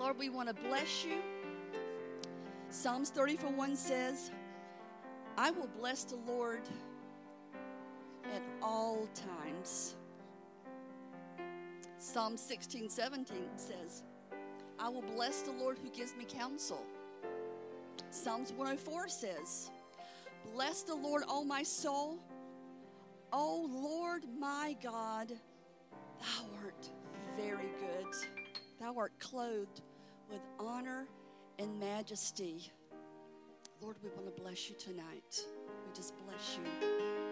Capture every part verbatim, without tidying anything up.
Lord, we want to bless you. Psalms thirty-four one says, I will bless the Lord at all times. Psalm sixteen seventeen says, I will bless the Lord who gives me counsel. Psalms one oh four says, bless the Lord, O my soul. O Lord my God, thou art very good. Thou art clothed with honor and majesty. Lord, we want to bless you tonight. We just bless you.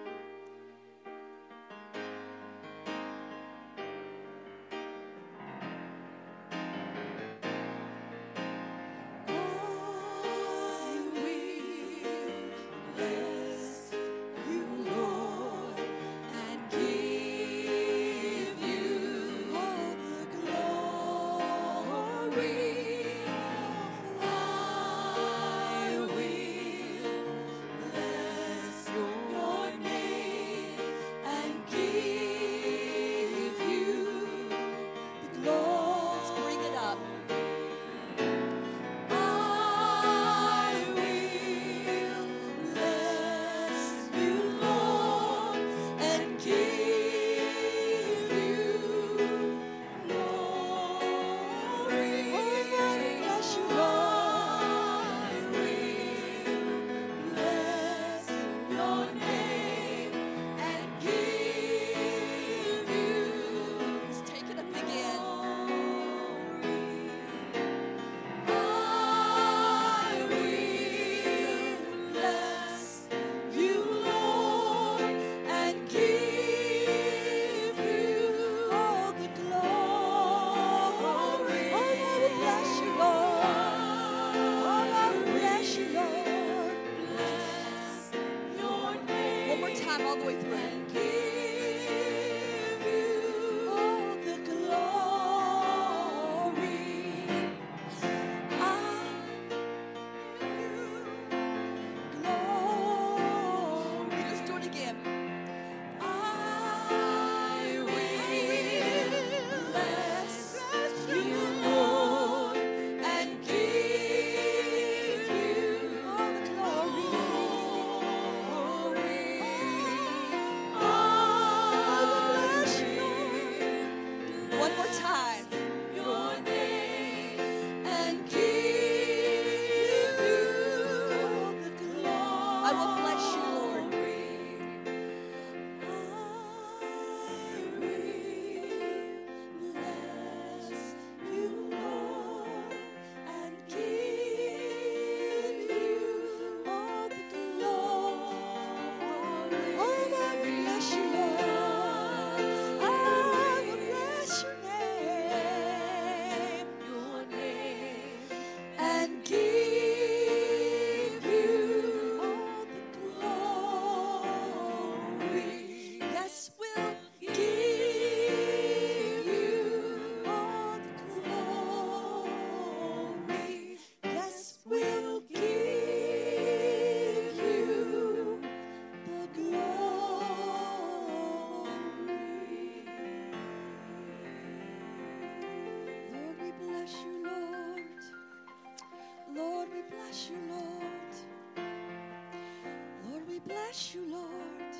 Bless you, Lord.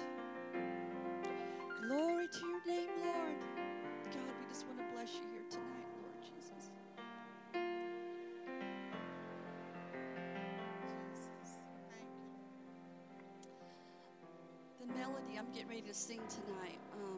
Glory to your name, Lord. God, we just want to bless you here tonight, Lord Jesus. Jesus, thank you. The melody I'm getting ready to sing tonight, um,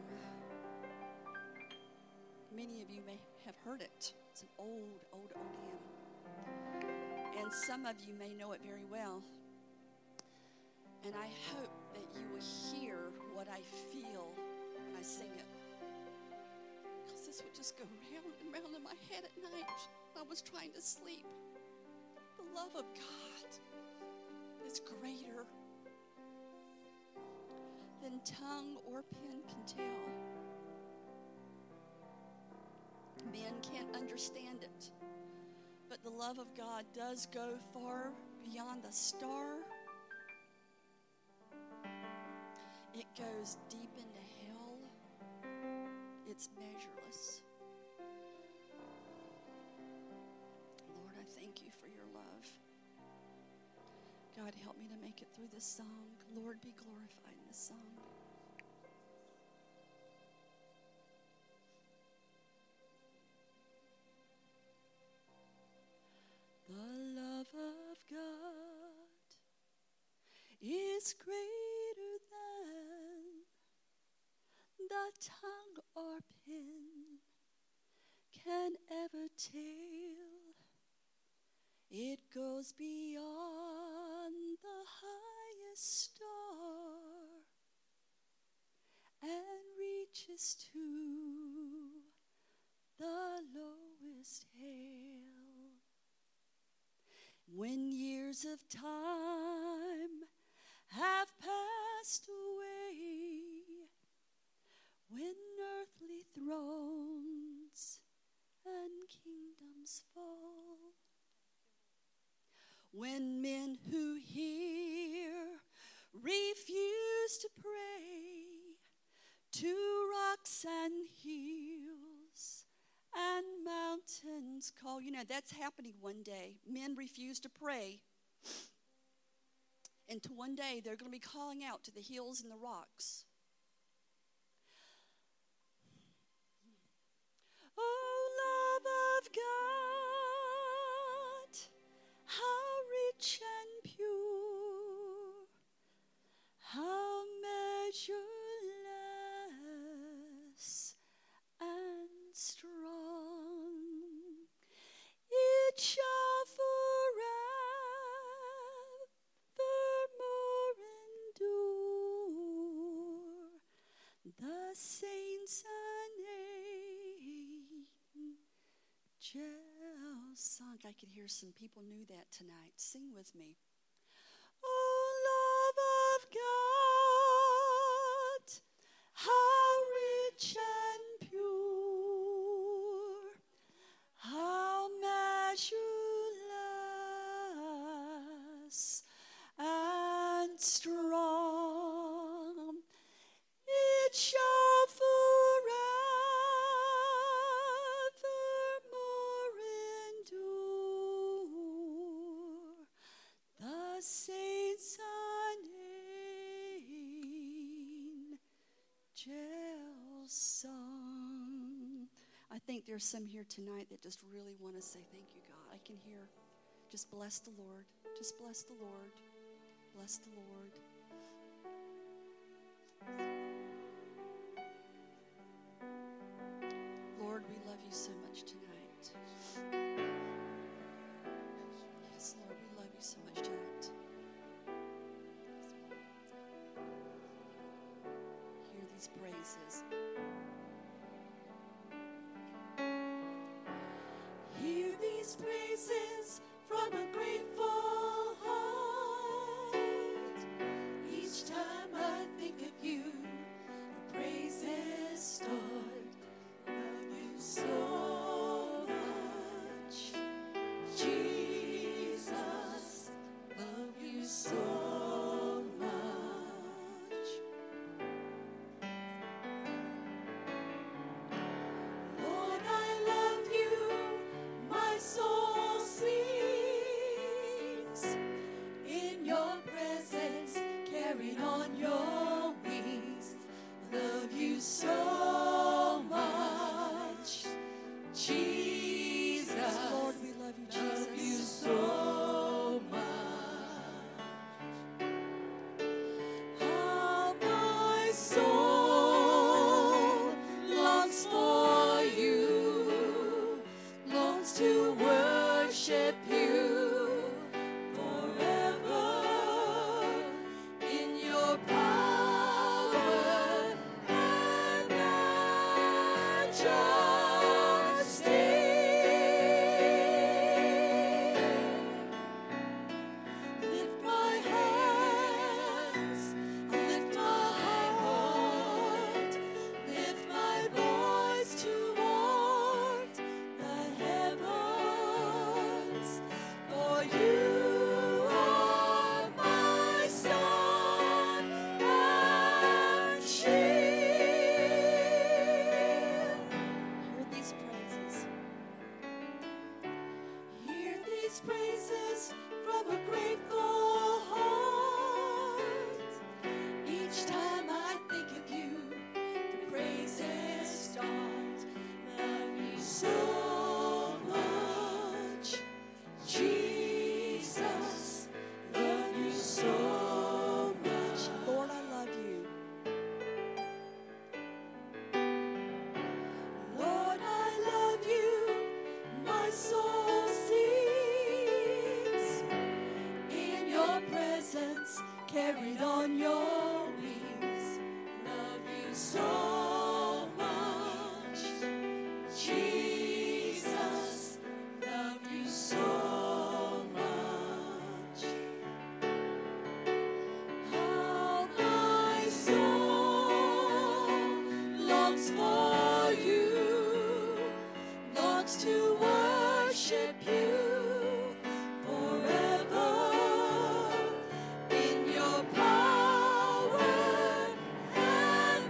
many of you may have heard it. It's an old, old, old hymn. And some of you may know it very well. And I hope that you will hear what I feel when I sing it. Because this would just go round and round in my head at night when I was trying to sleep. The love of God is greater than tongue or pen can tell. Men can't understand it. But the love of God does go far beyond the star. It goes deep into hell. It's measureless. God, help me to make it through this song. Lord, be glorified in this song. The love of God is greater than the tongue or pen can ever tell. It goes beyond the highest star and reaches to the lowest hell. When years of time have passed away, when earthly thrones and kingdoms fall, when men who hear refuse to pray to rocks and hills and mountains call. You know, that's happening one day. Men refuse to pray. And to one day, they're going to be calling out to the hills and the rocks. Oh, love of God, how rich and pure, how measureless and strong, it shall forevermore endure. The saints and angels sung. I could hear some people knew that tonight. Sing with me. Oh, love of God, how rich and pure, how measureless and strong, it shall forevermore endure. The saints and angels song. I think there's some here tonight that just really want to say thank you, God. I can hear, just bless the Lord. Just bless the Lord. Bless the Lord. Lord, we love you so much tonight. Yes, Lord, we love you so much tonight. Hear these praises. Hear these praises from a grateful heart. Each time I think of you, the praises start. Love you so much, Jesus. Love you so much. Lord, I love you. My soul sings in your presence, carried on your wings. Love you so much, Jesus. Lord, we love you, Jesus. Love you so much. How my soul longs for you, longs to worship you forever in your power and majesty. Lift my hands, I lift my heart, lift my voice toward the heavens, for you are my sun and shield. Hear these praises. Hear these praises from a grateful carried on your wings. Love you so much, Jesus. Love you so much. How my soul longs for you, longs to worship you forever in your power and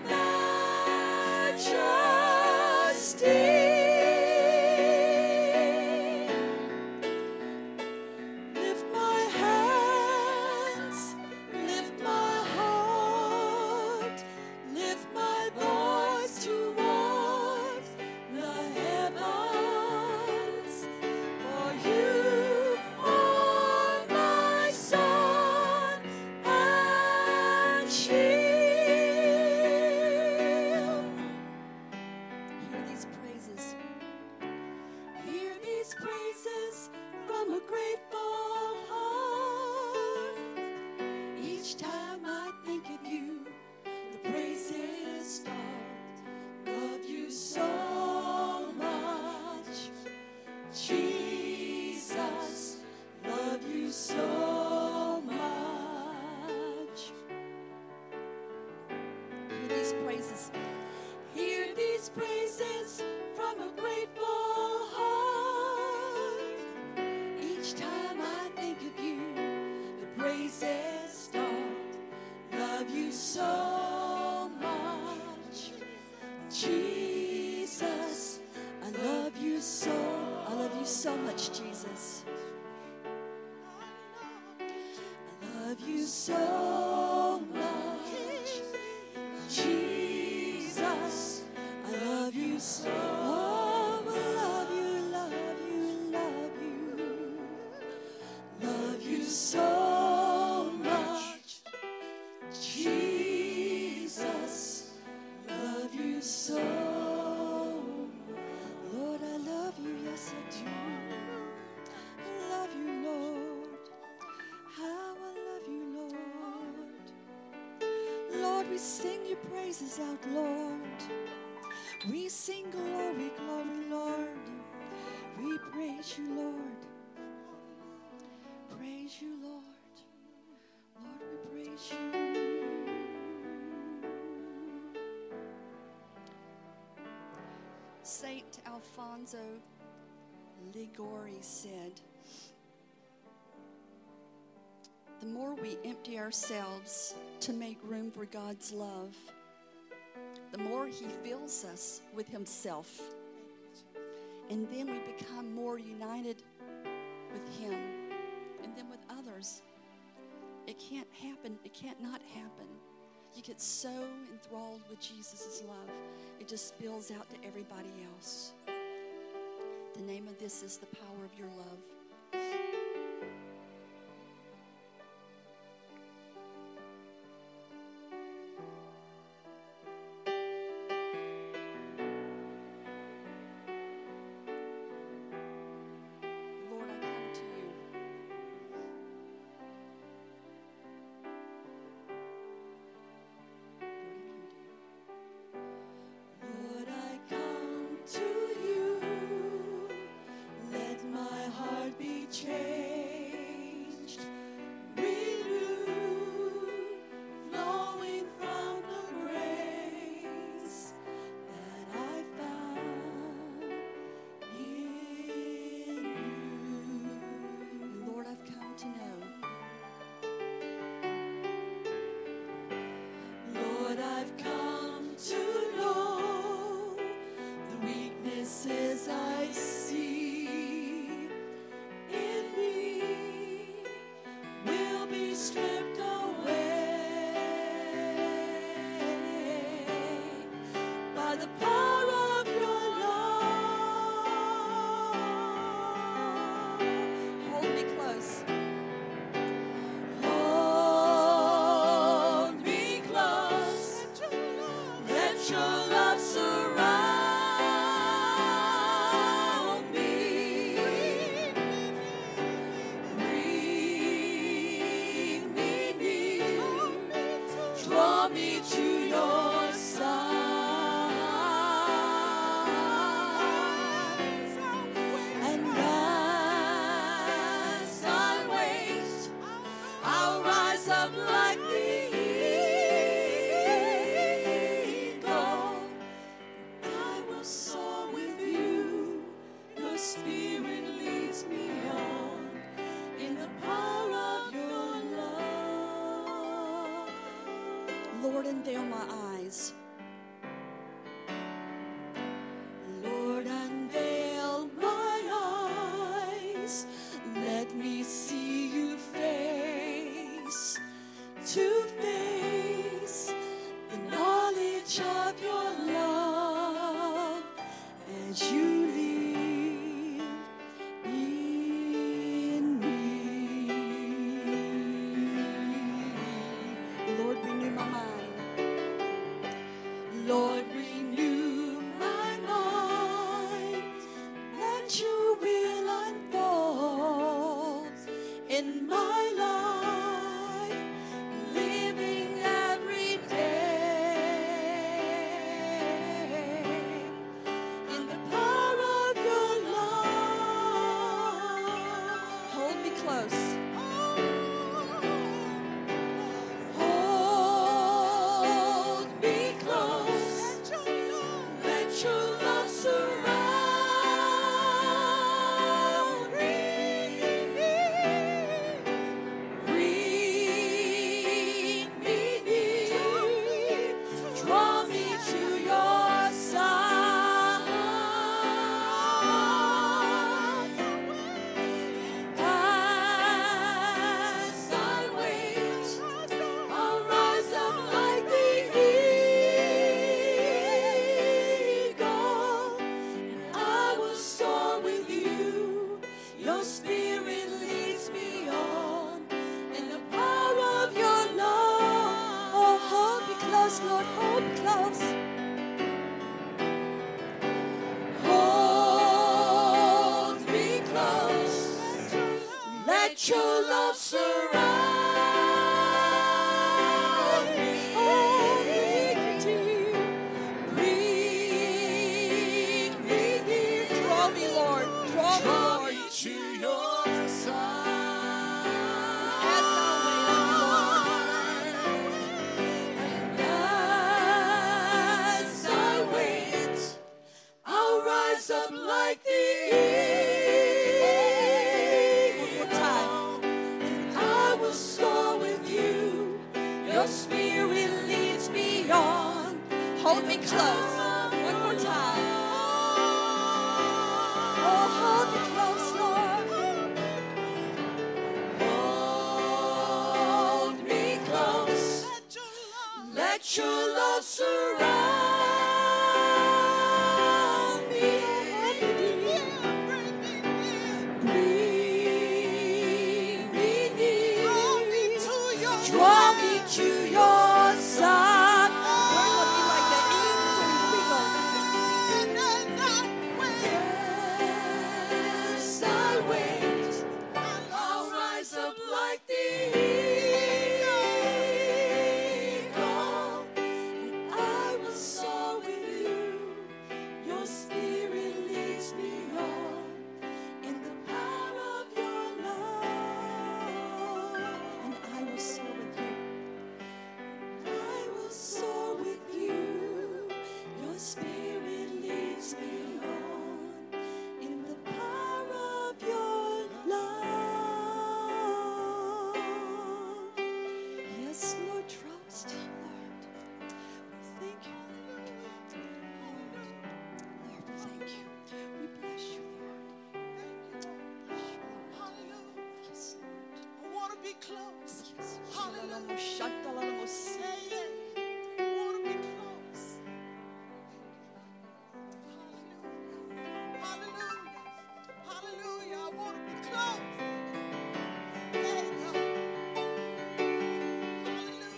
majesty. Lift my hands, lift my heart, lift my voice towards the heavens. For you are my sun and shield. Hear these praises. Hear these praises from a grateful heart. Each time I think of you, the praises start. Love you so much, Jesus. Love you so much. Hear these praises. Hear these praises from a grateful heart. Each time I think of you, the praises start. Love you so much, Jesus. I love you so, I love you so much, Jesus. I love you so much, Jesus. I love you so. Oh, I love you, love you, love you. Love you so much, Jesus. Love you so. Lord, I love you, yes I do. I love you, Lord. How I love you, Lord. Lord, we sing your praises out, Lord. We sing glory, glory, Lord. We praise you, Lord. Praise you, Lord. Lord, we praise you. Saint Alfonso Liguori said, the more we empty ourselves to make room for God's love, the more he fills us with himself. And then we become more united with him and then with others. It can't happen. It can't not happen. You get so enthralled with Jesus' love, it just spills out to everybody else. The name of this is the power of your love. Lord, I come to you. Lord, I come to you. Let my heart be changed. me to your side. And as I wait, I'll rise up like the eagle. I will soar with you. Your spirit leads me on in the power of your love. Lord, unveil my eyes. Lord, unveil my eyes. Let me see you face to face. The knowledge of your love as you live in me. Lord, renew my mind. Lord, renew my mind. Let your will unfold in my life, living every day in the power of your love. Hold me close. Hold me close. Let your love surround me. Bring me near. Draw me to your side. As I wait, I'll rise up like the eagle. I will soar with you. Your spirit leads me on in the power of your love. Oh, hold me close, Lord, hold me close. Hold me close. Let your love surround me. Hold me dear. Bring me near. Draw me, Lord. Draw me, Lord. To your side. As I wait on you, Lord. As I wait, I'll rise up like the eagle. One more time. I will soar with you. Your spirit leads me on. Hold me close. One more time. Oh, hold me close, Lord. Hold me close. Let your love surround me. Bring me near. Draw me to your side. We're gonna be like the eagles and the eagle. As I wait, I'll rise up like the eagle. I will soar with you. Your spirit leads me on in the power of your love. And I will soar with you. I will soar with you. Your spirit leads me on in the power of your love. Yes, Lord, trust you, Lord. We thank you. Lord, we thank you. We bless you, Lord. Bless you, Lord. Yes, Lord. I want to be close. Yes. Hallelujah. Hallelujah. Say it. I want to be close. Hallelujah. Hallelujah. Hallelujah. I want to be close. There you go. Hallelujah.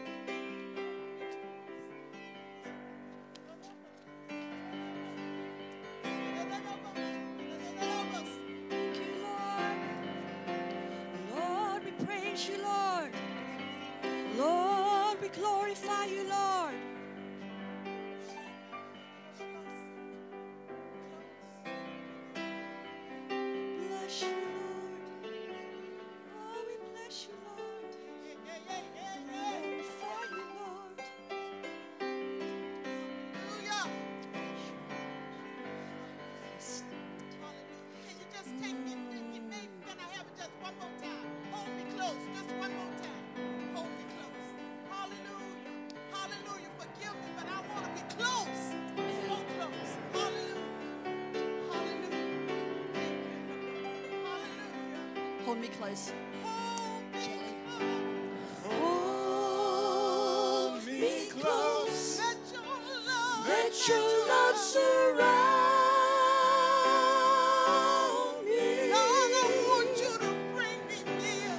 Thank you, Lord. Lord, we praise you, Lord. we glorify you, Lord. Bless you, Lord. Oh, we bless you, Lord. Glorify you, Lord. Hallelujah. Can you just take me? You may, can I have it just one more time? Hold me close, just one more time. Hold me close. Hallelujah. Hallelujah. Forgive me, but I want to be close. So close. Hallelujah. Hallelujah. Thank you. Hallelujah. Hold me close. Hold me Gently. close. Hold me close. Let your love, Let your love surround me. Lord, I want you to bring me near.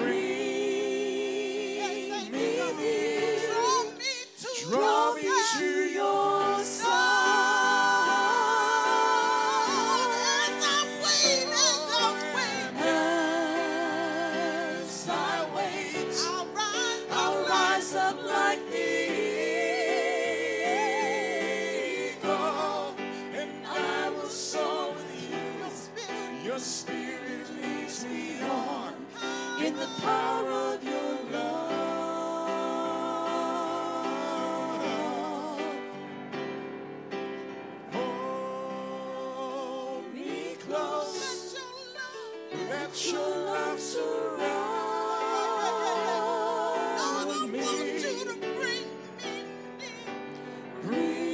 Bring me near. Draw me to Draw your me side. to your side. As I wait, as I wait, As I wait, I'll rise, I'll rise up like the eagle, and I will soar with your you. spirit. Your spirit leads me on in the power of your love. Hold me close. Let your love. Let your love surround Lord, I me. want you to bring me near.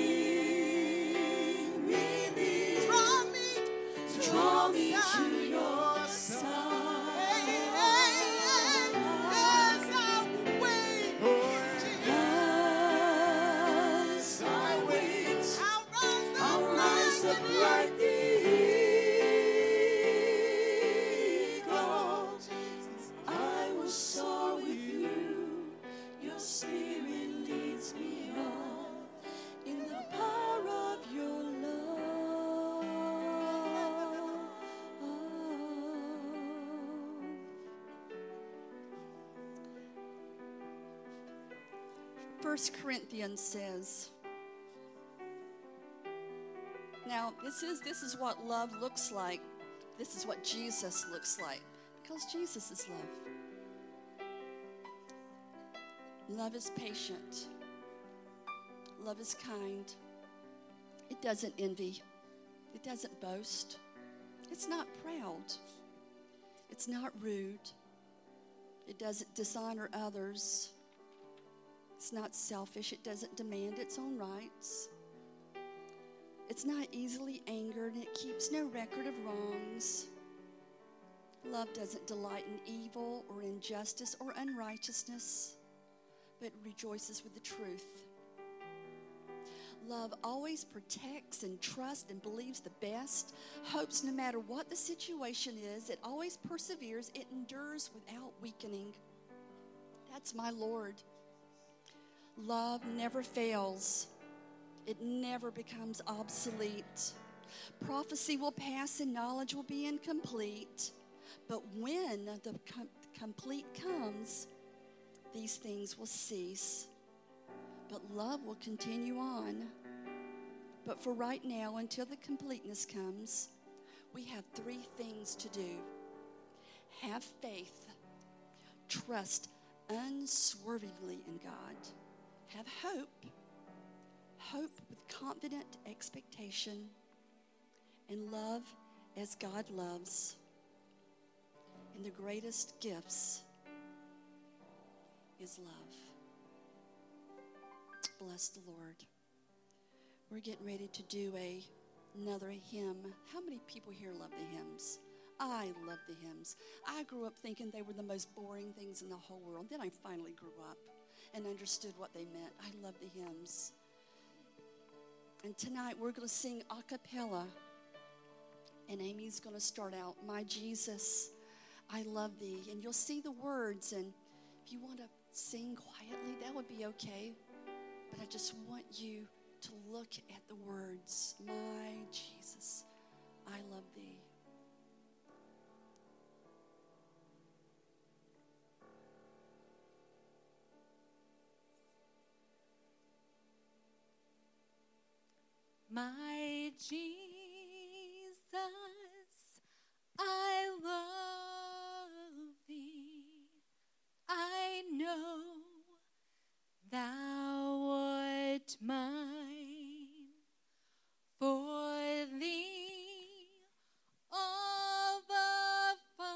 Bring me near. Draw me to Draw your me side. to your Hey, side. hey, hey, as I wait, As I wait, I'll rise up, I'll rise like up an like the eagle. I will soar with you. Your spirit leads me on in the power of your love. First Corinthians says, now this is this is what love looks like. This is what Jesus looks like, because Jesus is love. Love is patient. Love is kind. It doesn't envy. It doesn't boast. It's not proud. It's not rude. It doesn't dishonor others. It's not selfish. It doesn't demand its own rights. It's not easily angered, and it keeps no record of wrongs. Love doesn't delight in evil or injustice or unrighteousness, but rejoices with the truth. Love always protects and trusts and believes the best, hopes no matter what the situation is. It always perseveres. It endures without weakening. That's my Lord. Love never fails. It never becomes obsolete. Prophecy will pass and knowledge will be incomplete. But when the com- complete comes, these things will cease. But love will continue on. But for right now, until the completeness comes, we have three things to do. Have faith. Trust unswervingly in God. Have hope. Hope with confident expectation. And love as God loves. And the greatest gifts is love. Bless the Lord. We're getting ready to do a another hymn. How many people here love the hymns? I love the hymns. I grew up thinking they were the most boring things in the whole world. Then I finally grew up and understood what they meant. I love the hymns. And tonight we're going to sing a cappella. And Amy's going to start out, My Jesus, I love thee. And you'll see the words. And if you want to sing quietly, that would be okay. But I just want you to look at the words. My Jesus, I love thee. My Jesus, I love thee. I know thou art mine. For thee all the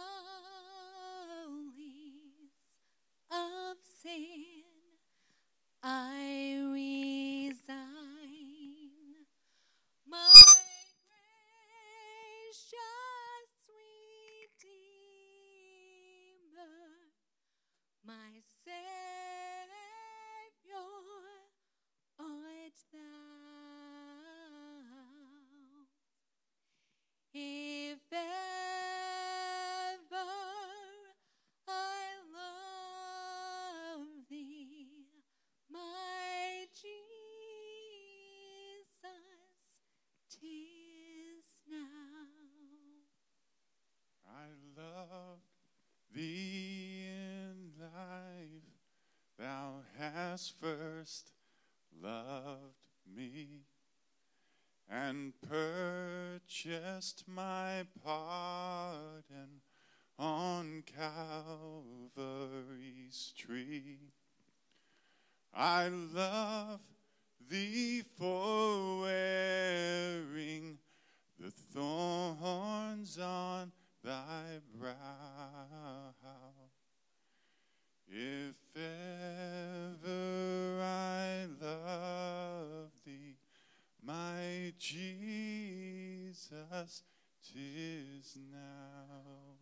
follies of sin I resign. My gracious Redeemer, my Savior art thou. If ever I love thee, my Jesus, 'tis now. I love thee in life. Thou hast first loved me and purchased my pardon on Calvary's tree. I love thee for wearing the thorns on thy brow. If ever I love thee, my Jesus, 'tis now.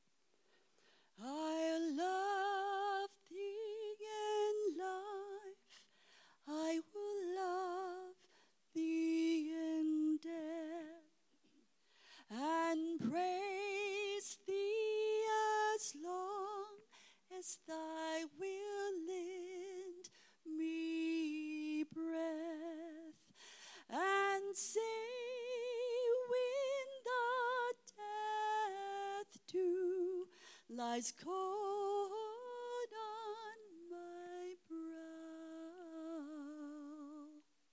I love thee in life, I will love thee in death, and praise thee as long as thy will lend me breath, and say when the death dew lies cold on my brow.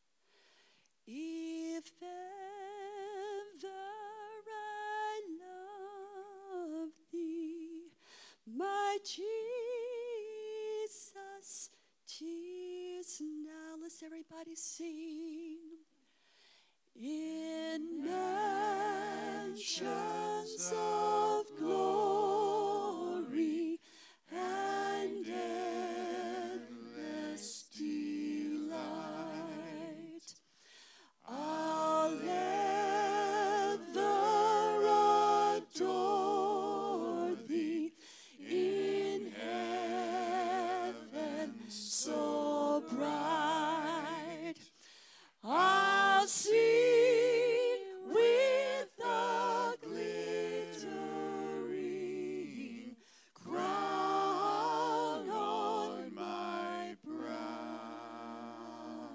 If ever I love thee, my Jesus, 'tis now. Let's everybody sing. In mansions of glory and endless delight, I'll ever adore thee in heaven so bright. I'll see with the glittering crown on my brow.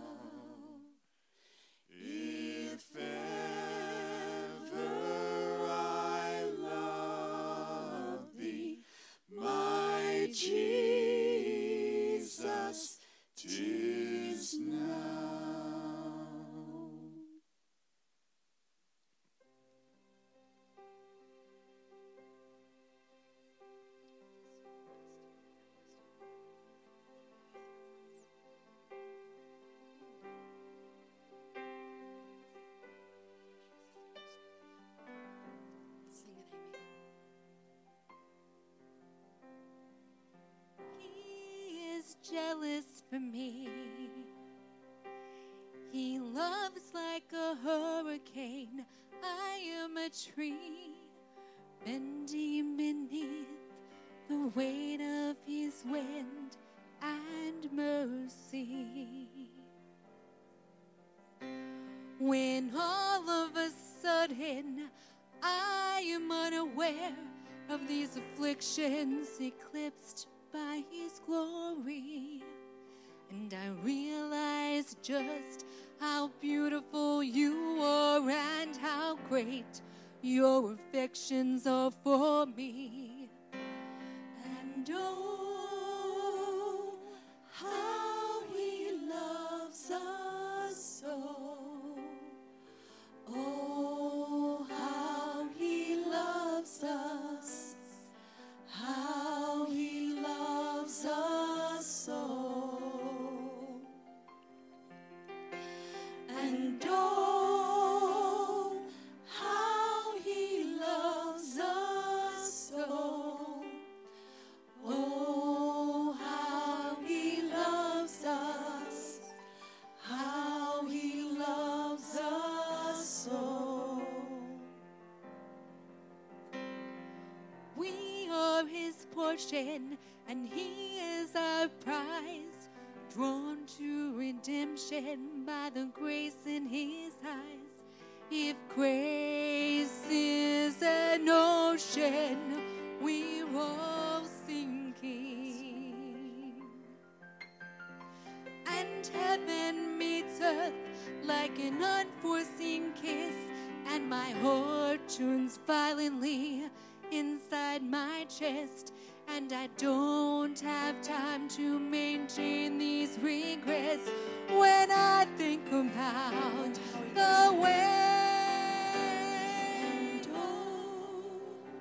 If ever I love thee, my Jesus, 'tis now. Sing it, Amy. He is jealous for me. He loves like a hurricane. I am a tree bending beneath the weight of his wind and mercy. When all of a sudden I am unaware of these afflictions eclipsed by his glory, and I realize just how beautiful you are and how great your affections are for me. And oh, how he loves us so. ocean, and he is our prize, drawn to redemption by the grace in his eyes. If grace is an ocean, we're all sinking, and heaven meets earth like an unforeseen kiss, and my heart turns violently inside my chest, and I don't have time to maintain these regrets when I think about the way. And oh,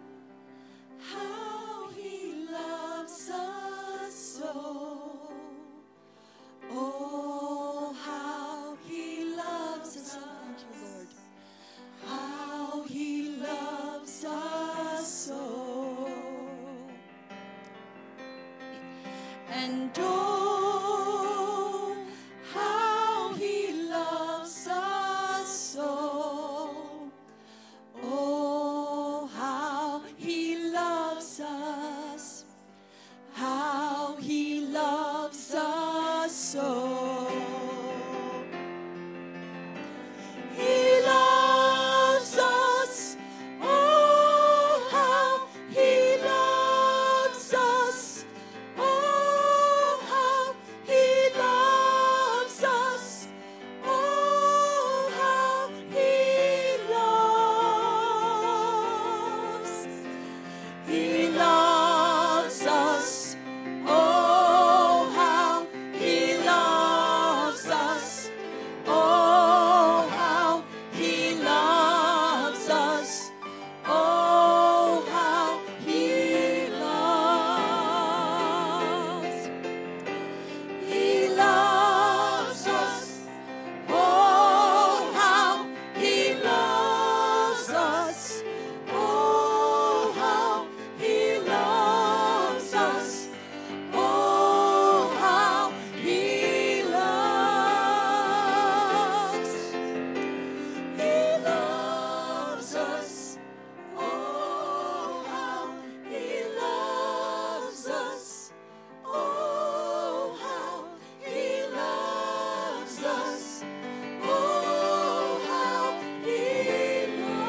how he loves us so. Oh, how he loves us. Thank you, Lord. How he loves us so. And oh, how he loves us so. Oh, how he loves us. How he loves us so. He loves us. Oh, how he loves us. Oh, how he loves us. Oh, how he loves. He loves us. Oh, how he loves us. Oh, how he loves us. Oh, how he loves. He loves us. Oh, how he loves us. Oh, how he loves us. Oh, how he loves. He loves us. Oh, how he loves us. Oh, how he loves us. Oh, how he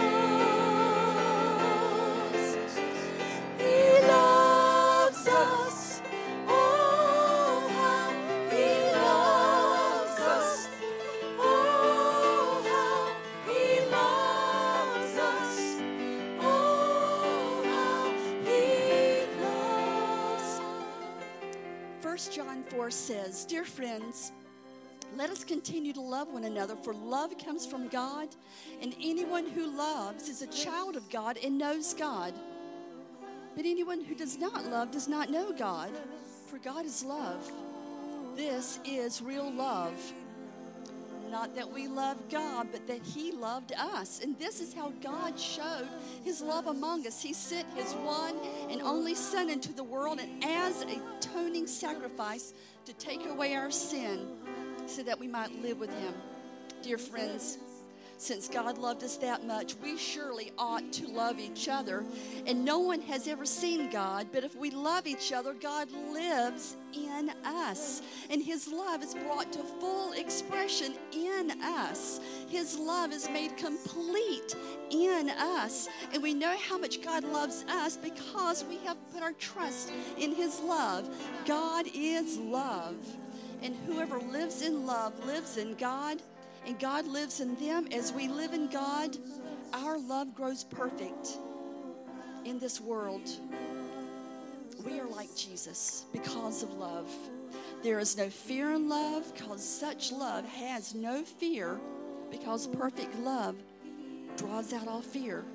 loves. He loves us. Oh, how he loves us. Oh, how he loves us. Oh, how he loves. First John four says, "Dear friends, let us continue to love one another, for love comes from God, and anyone who loves is a child of God and knows God. But anyone who does not love does not know God, for God is love. This is real love. Not that we love God, but that he loved us. And this is how God showed his love among us. He sent his one and only Son into the world, and as a atoning sacrifice to take away our sin, so that we might live with him." Dear friends, since God loved us that much, we surely ought to love each other. And no one has ever seen God, but if we love each other, God lives in us. And his love is brought to full expression in us. His love is made complete in us. And we know how much God loves us because we have put our trust in his love. God is love. And whoever lives in love lives in God, and God lives in them. As we live in God, our love grows perfect in this world. We are like Jesus because of love. There is no fear in love, because such love has no fear, because perfect love draws out all fear.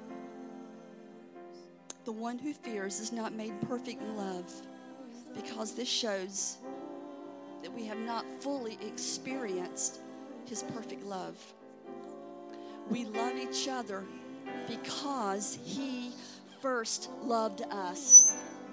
The one who fears is not made perfect in love, because this shows that we have not fully experienced his perfect love. We love each other because he first loved us.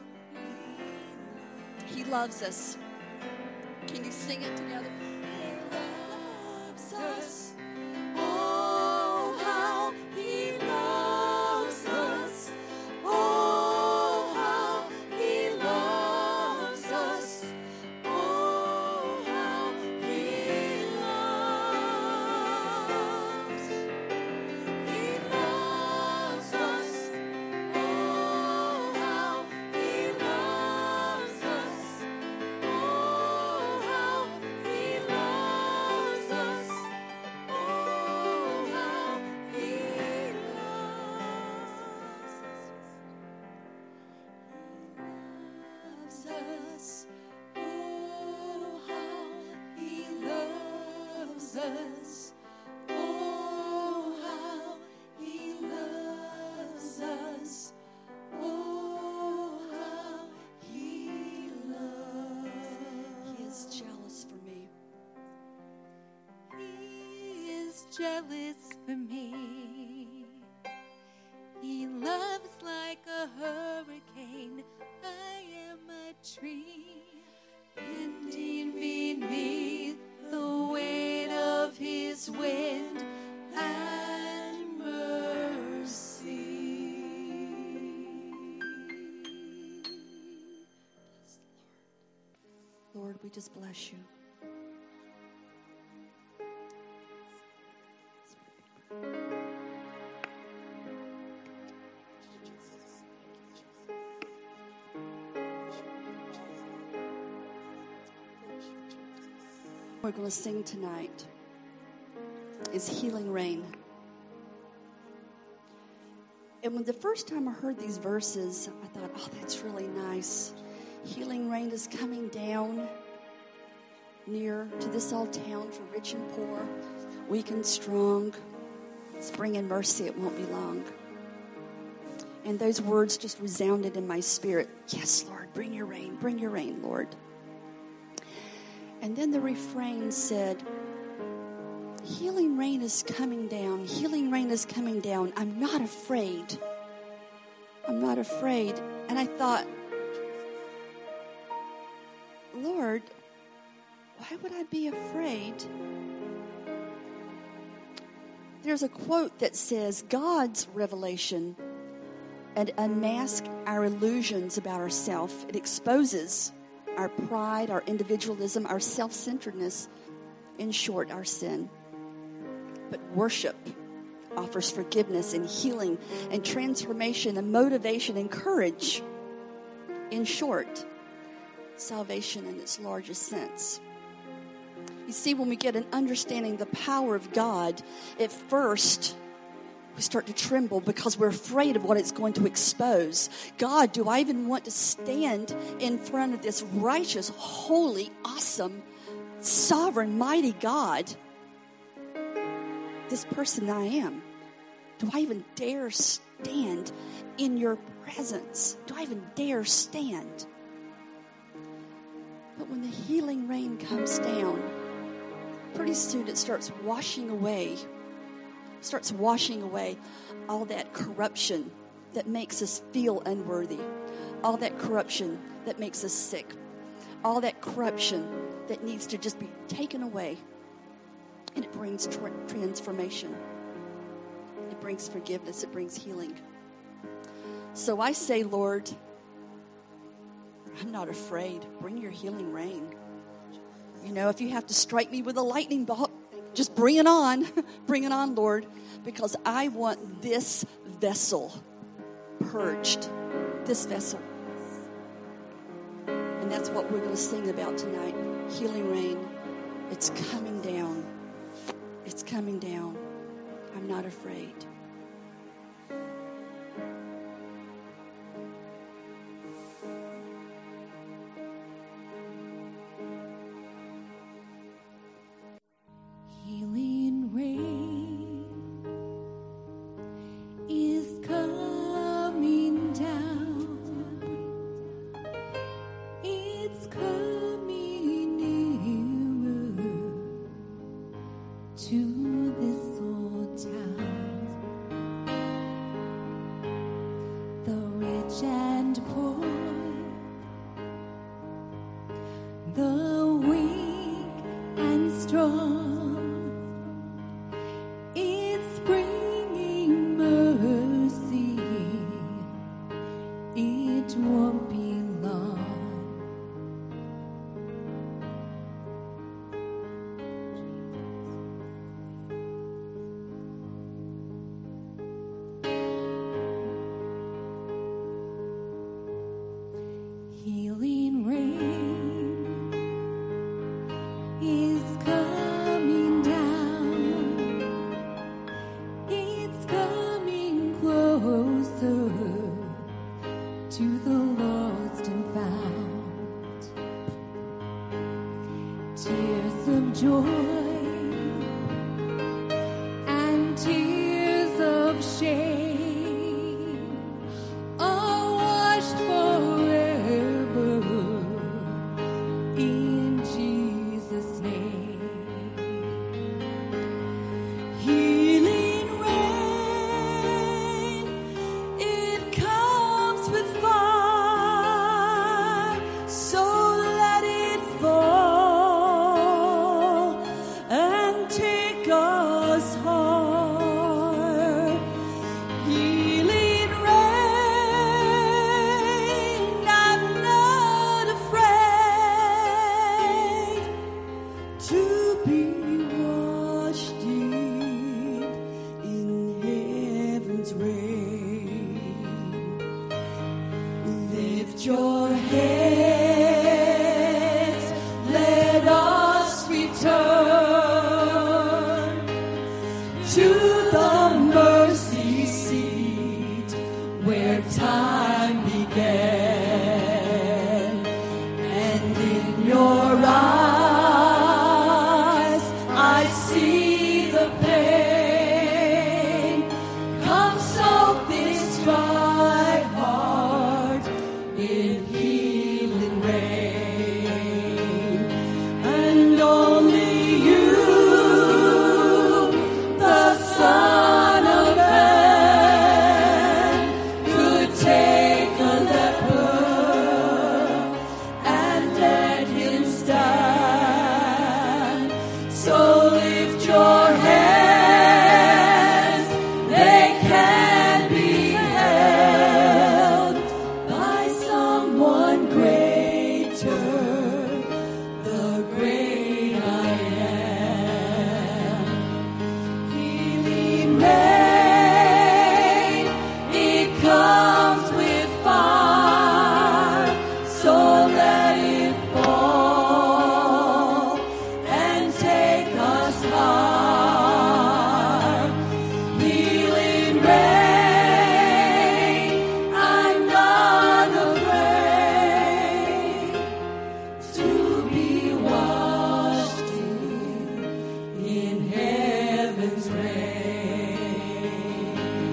He loves us. Can you sing it together? He loves us. Oh, how he loves us. Oh, how he loves us. us. Oh, how he loves us. Oh, how he loves. He is jealous for me. He is jealous for me. He loves like a hurricane. I am a tree bending beneath the weight of his wind and mercy. Lord, we just bless you. We're going to sing tonight is Healing Rain. And when the first time I heard these verses, I thought, oh, that's really nice. Healing rain is coming down near to this old town for rich and poor, weak and strong. Spring and mercy, it won't be long. And those words just resounded in my spirit. Yes, Lord, bring your rain, bring your rain, Lord. And then the refrain said, healing rain is coming down. Healing rain is coming down. I'm not afraid. I'm not afraid. And I thought, Lord, why would I be afraid? There's a quote that says, God's revelation and unmask our illusions about ourselves. It exposes our pride, our individualism, our self-centeredness, in short, our sin. But worship offers forgiveness and healing and transformation and motivation and courage. In short, salvation in its largest sense. You see, when we get an understanding of the power of God, at first we start to tremble because we're afraid of what it's going to expose. God, do I even want to stand in front of this righteous, holy, awesome, sovereign, mighty God? This person I am. Do I even dare stand in your presence? Do I even dare stand? But when the healing rain comes down, pretty soon it starts washing away starts washing away all that corruption that makes us feel unworthy, all that corruption that makes us sick, all that corruption that needs to just be taken away. And it brings tra- transformation. It brings forgiveness. It brings healing. So I say, Lord, I'm not afraid. Bring your healing rain. You know, if you have to strike me with a lightning bolt, just bring it on. Bring it on, Lord, because I want this vessel purged. This vessel. And that's what we're going to sing about tonight. Healing rain. It's coming down. It's coming down. I'm not afraid. Healing rain is coming down. It's coming nearer to this old town. The rich and poor, the weak and strong. It's bringing mercy. It won't be long. Healing rain is coming down. It's coming closer to the lost and found. Tears of joy lift your heads, let us return to the mercy seat where time began, and in your eyes I see the pain. Come soak this dry heart in healing rain, and only you, the Son of Man, could take a leper and let him stand. So lift your hands, they can be held by someone greater, the great I am. Healing rain, it comes with fire, so let it fall and take us high. Healing rain, I'm not afraid to be washed in, in heaven's rain.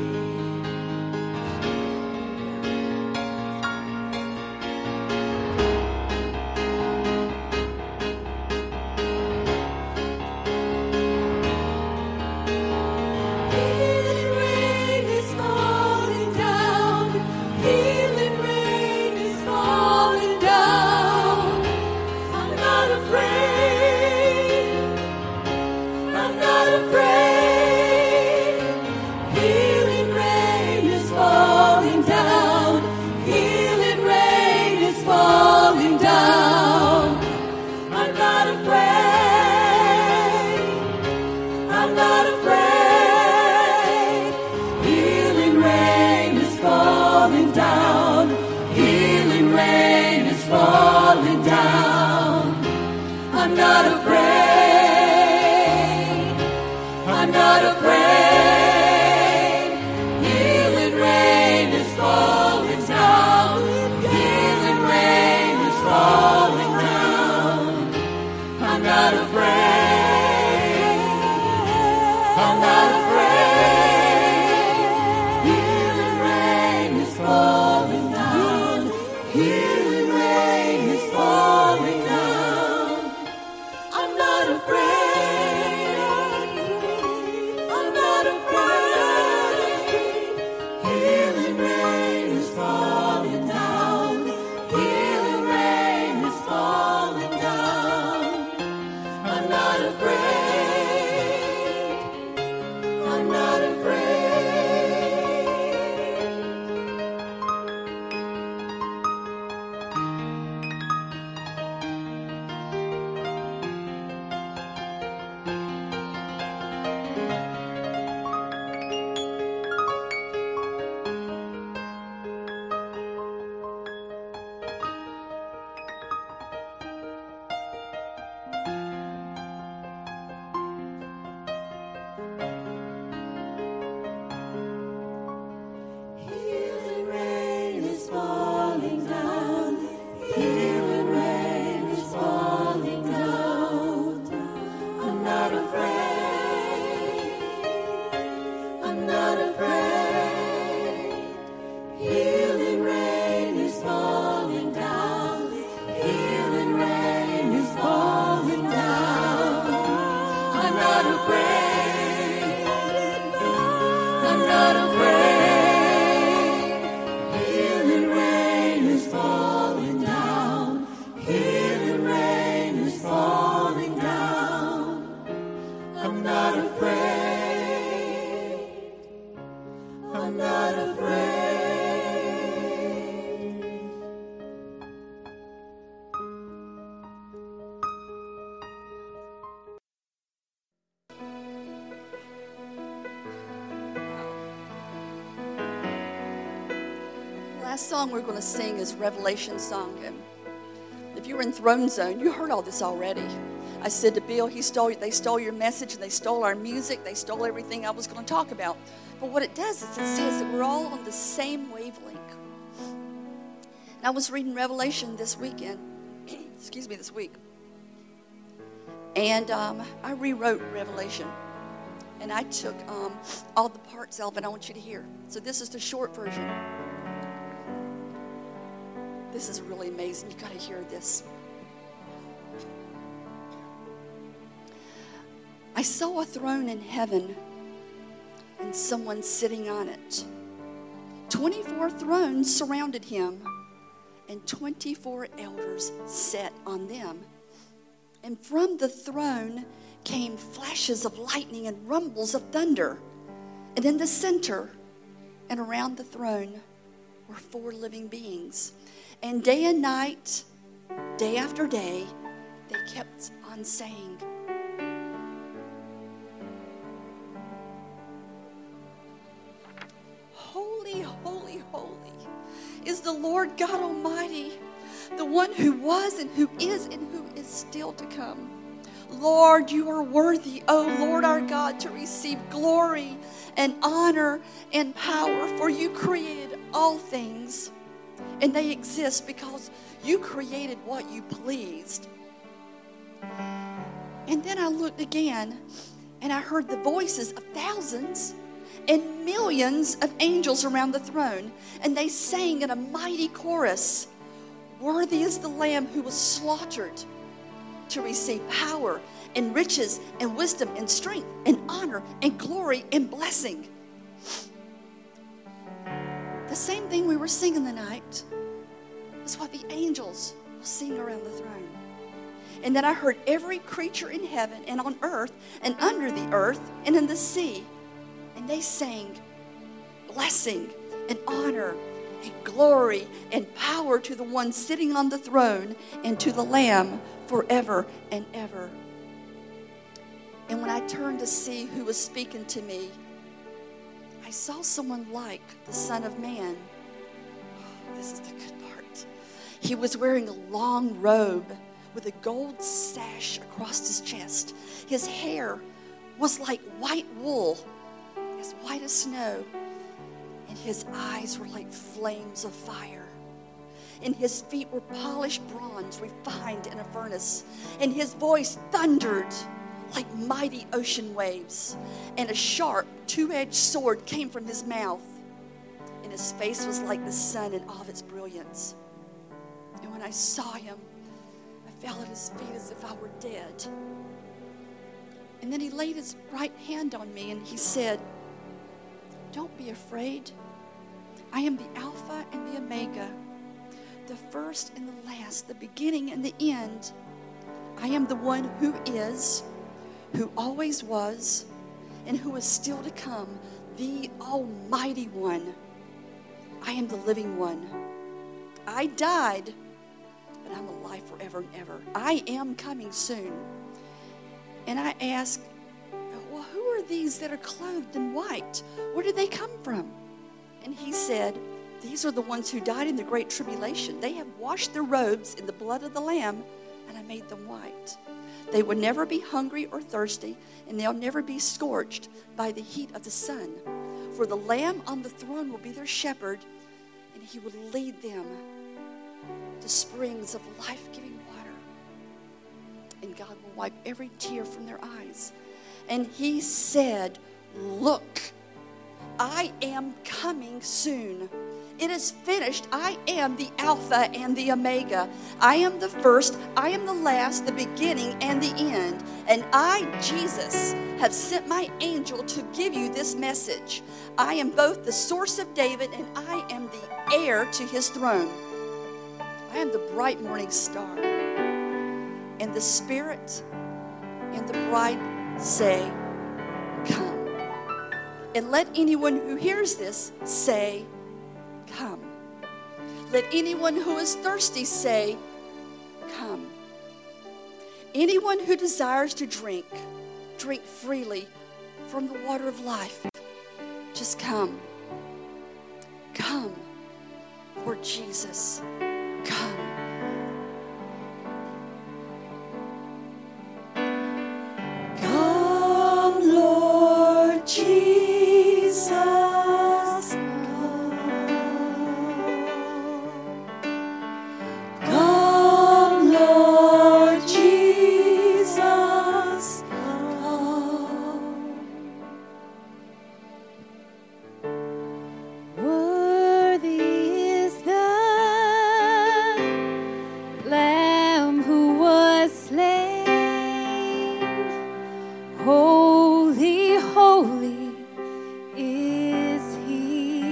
Healing rain is falling down. Healing rain is falling down. I'm not afraid. I'm not afraid. Healing rain is falling down. Healing rain is falling down. I'm not afraid. I'm not afraid. Healing rain is falling down. Healing rain is falling down. I'm not afraid. I'm not afraid. Healing rain is falling down. Healing rain is falling down. I'm not afraid. I'm not afraid. Healing rain is falling down. Healing rain is falling down. I'm not afraid. I'm not afraid. Healing rain is falling down. Healing rain is falling down. I'm not afraid. I'm not afraid. last song we're going to sing is Revelation song. And if you were in Throne Zone, you heard all this already. I said to Bill, he stole, they stole your message, and they stole our music, they stole everything I was going to talk about. But what it does is it says that we're all on the same wavelength. And I was reading Revelation this weekend, excuse me, this week. And um, I rewrote Revelation. And I took um, all the parts out, and I want you to hear. So this is the short version. This is really amazing. You've got to hear this. I saw a throne in heaven and someone sitting on it. twenty-four thrones surrounded him, and twenty-four elders sat on them. And from the throne came flashes of lightning and rumbles of thunder. And in the center and around the throne were four living beings. And day and night, day after day, they kept on saying, "Holy, holy, holy is the Lord God Almighty, the one who was and who is and who is still to come. Lord, you are worthy, O Lord our God, to receive glory and honor and power, for you created all things, and they exist because you created what you pleased." And then I looked again, and I heard the voices of thousands and millions of angels around the throne, and they sang in a mighty chorus, "Worthy is the Lamb who was slaughtered to receive power and riches and wisdom and strength and honor and glory and blessing." The same thing we were singing the night is what the angels will sing around the throne. And then I heard every creature in heaven and on earth and under the earth and in the sea, and they sang blessing and honor and glory and power to the one sitting on the throne and to the Lamb forever and ever. And when I turned to see who was speaking to me, I saw someone like the Son of Man. Oh, this is the good part. He was wearing a long robe with a gold sash across his chest. His hair was like white wool, as white as snow. And his eyes were like flames of fire. And his feet were polished bronze, refined in a furnace. And his voice thundered like mighty ocean waves. And a sharp, two-edged sword came from his mouth. And his face was like the sun in all of its brilliance. And when I saw him, I fell at his feet as if I were dead. And then he laid his right hand on me and he said, "Don't be afraid. I am the Alpha and the Omega, the first and the last, the beginning and the end. I am the one who is, who always was, and who is still to come, the Almighty One. I am the living one. I died, but I'm alive forever and ever. I am coming soon." And I asked, "Well, who are these that are clothed in white? Where did they come from?" And he said, "These are the ones who died in the great tribulation. They have washed their robes in the blood of the Lamb, and I made them white. They will never be hungry or thirsty, and they'll never be scorched by the heat of the sun. For the Lamb on the throne will be their shepherd, and he will lead them to springs of life-giving water. And God will wipe every tear from their eyes." And he said, "Look, I am coming soon. It is finished. I am the Alpha and the Omega. I am the first, I am the last, the beginning and the end. And I, Jesus, have sent my angel to give you this message. I am both the source of David and I am the heir to his throne. I am the bright morning star." And the Spirit and the bride say, "Come." And let anyone who hears this say, "Come." Let anyone who is thirsty say, "Come." Anyone who desires to drink, drink freely from the water of life. Just come. Come. Lord Jesus, come. Come, Lord Jesus, come. Come, Lord Jesus, come. Worthy is the Lamb who was slain. Holy, holy is He.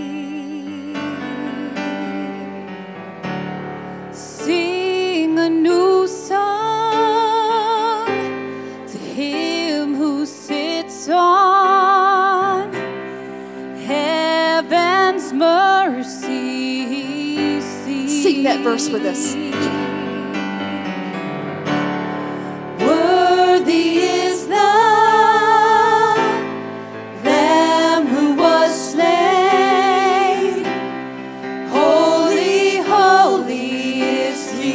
Sing a new song to Him who sits on heaven's mercy seat. Sing that verse with us. Worthy is the Lamb who was slain. Holy, holy is He.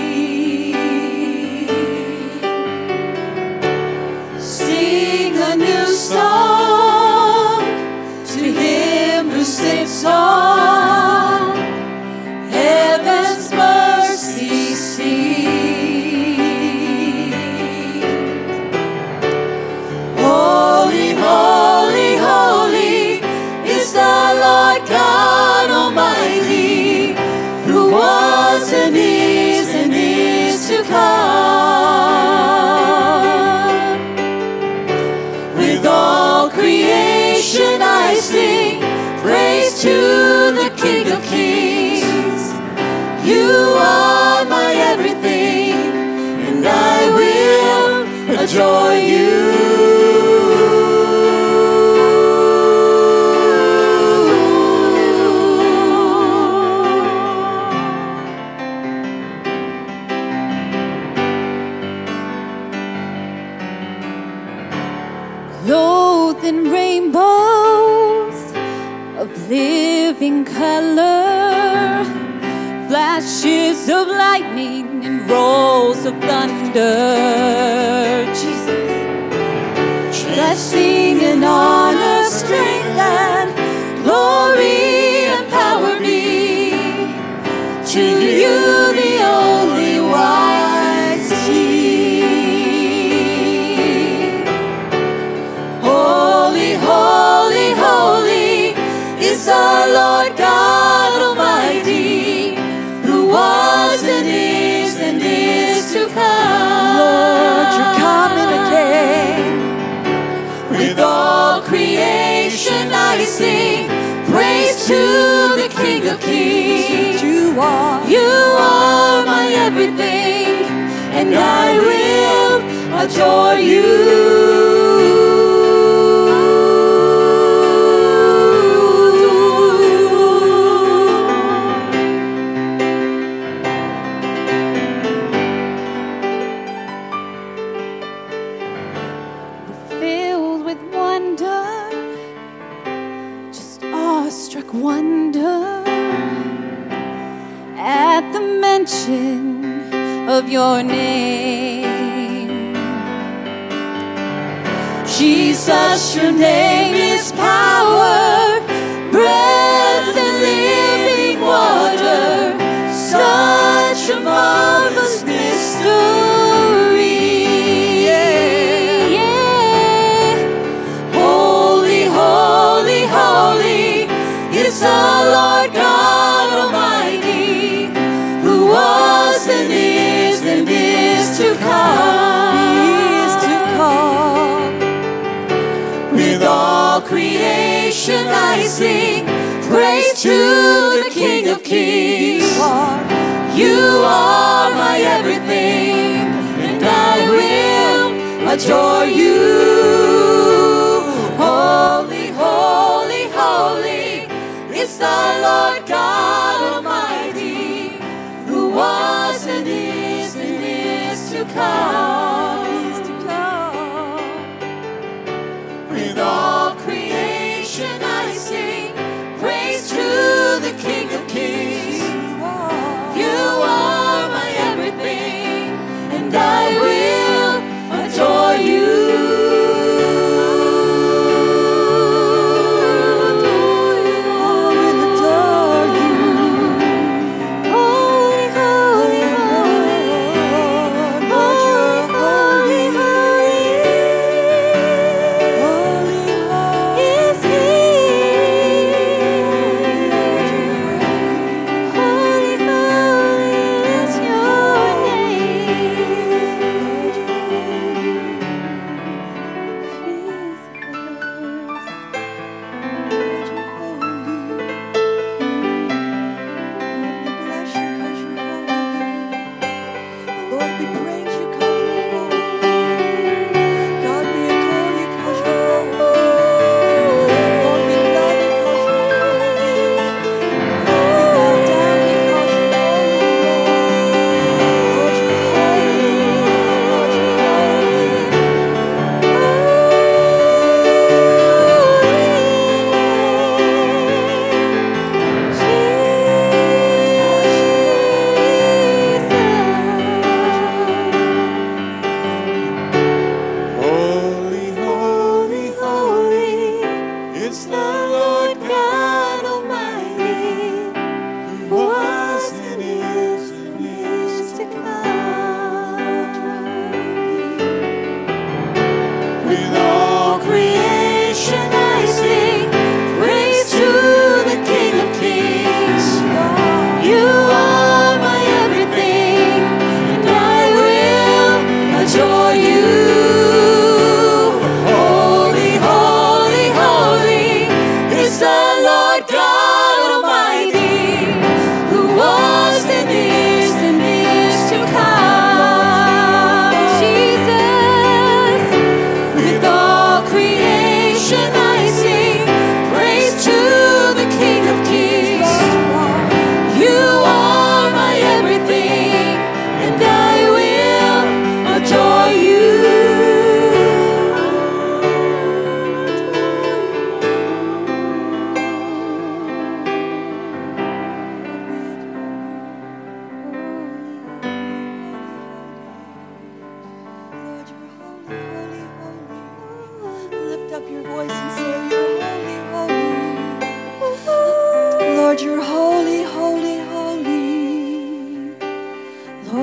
Sing a new song to Him who sits on heaven's mercy seat. Holy, holy, holy is the Lord God Almighty, who was and is and is to come. With all creation I sing praise to the King of Kings. You are my everything, and I will adore you. Clothed in rainbows of living color, flashes of lightning and rolls of thunder. Jesus, Blessing and honor, strength and glory and power be to you, the only wise King. Holy, holy, holy is the Lord God Almighty, who was and is and is to come. Lord, you're coming again. With all creation I sing praise to the King of Kings. You are, you are my everything, and I will adore filled with wonder, just awestruck wonder at the mention of your name. Jesus, your name is power, breath and living water, such a marvelous mystery. Yeah. Yeah. Holy, holy, holy is the Lord God Almighty, who was and is and is to come. Is to come. With all creation I sing praise to the King of Kings. You are my everything, and I will adore you. Holy, holy, holy is the Lord God Almighty, who was and is and is to come. Is to come. With all creation I sing praise to the King of Kings.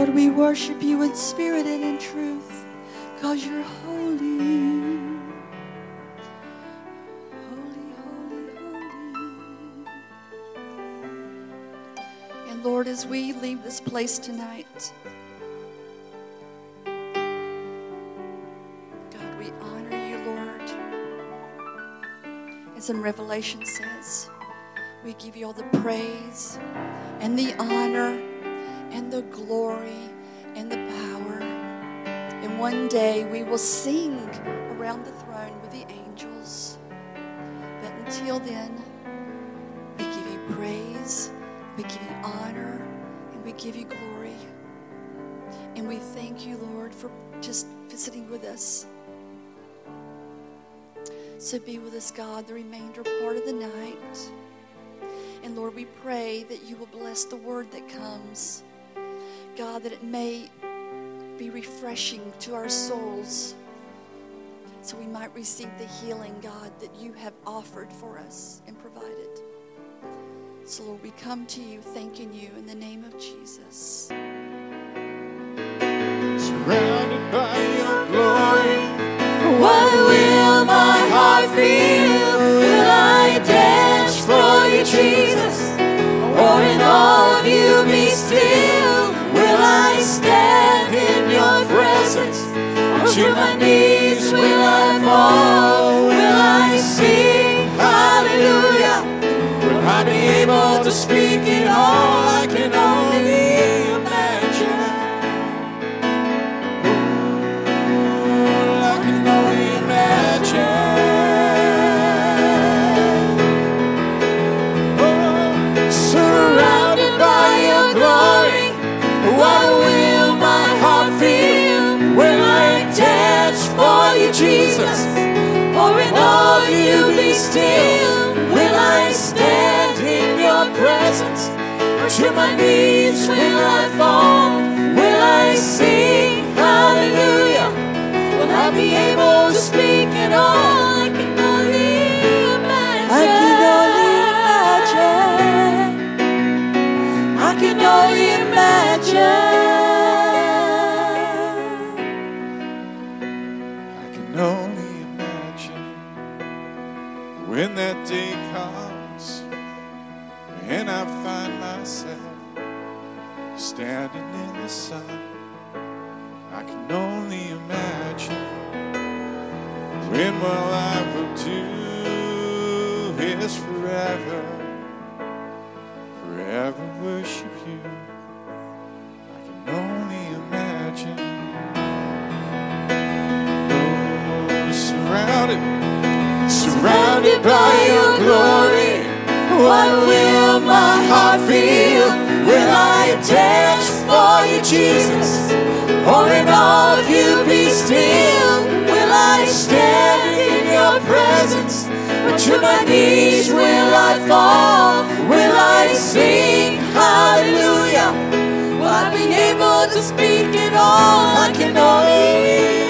Lord, we worship you in spirit and in truth, because you're holy. Holy, holy, holy. And Lord, as we leave this place tonight, God, we honor you, Lord. As in Revelation says, we give you all the praise and the honor and the glory and the power. And one day we will sing around the throne with the angels. But until then, we give you praise, we give you honor, and we give you glory. And we thank you, Lord, for just visiting with us. So be with us, God, the remainder part of the night. And Lord, we pray that you will bless the word that comes. God, that it may be refreshing to our souls, so we might receive the healing, God, that you have offered for us and provided. So Lord, we come to you thanking you in the name of Jesus. Surrounded by your glory, What will my heart feel? Will I dance for you, Jesus? Or in awe of you be still? Will I stand in your presence? Or to my knees will I fall? Will I sing hallelujah? will I be able to speak it all? I can only imagine. Oh, I can only imagine. Oh, surrounded by your glory, what will my heart feel? Will I dance for you, Jesus? Or in awe of you be still? Will I stand in your presence? Or to my knees will I fall? Will I sing hallelujah? Will I be able to speak at all? I can only imagine. I can only imagine. I can only imagine. I can only imagine when that day comes, when I find myself standing in the sun. I can only imagine when all I will do is forever, forever worship you. I can only imagine. Oh, surrounded, surrounded by your glory, what will my heart feel? Will I dance for you, Jesus? Or in awe of you be still? Will I stand in your presence? Or to my knees will I fall? Will I sing hallelujah? Will I be able to speak at all? I can only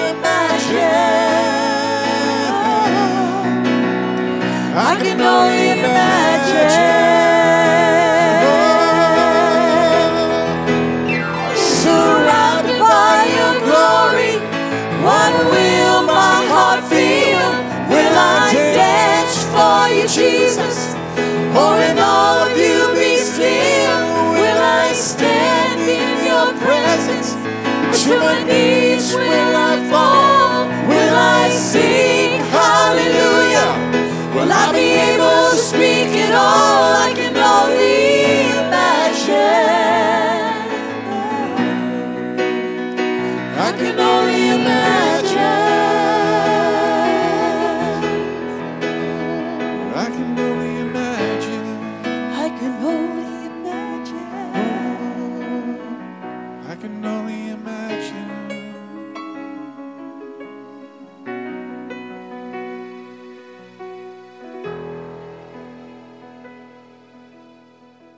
imagine. I can only imagine. Surrounded by your glory, what will my heart feel? Will I dance for you, Jesus? Or in all of you be still? Will I stand in your presence? To my knees will I fall? Will I sing hallelujah? Will I be able to speak at all? I can only imagine. I can only imagine. I can only imagine. I can only imagine. I can only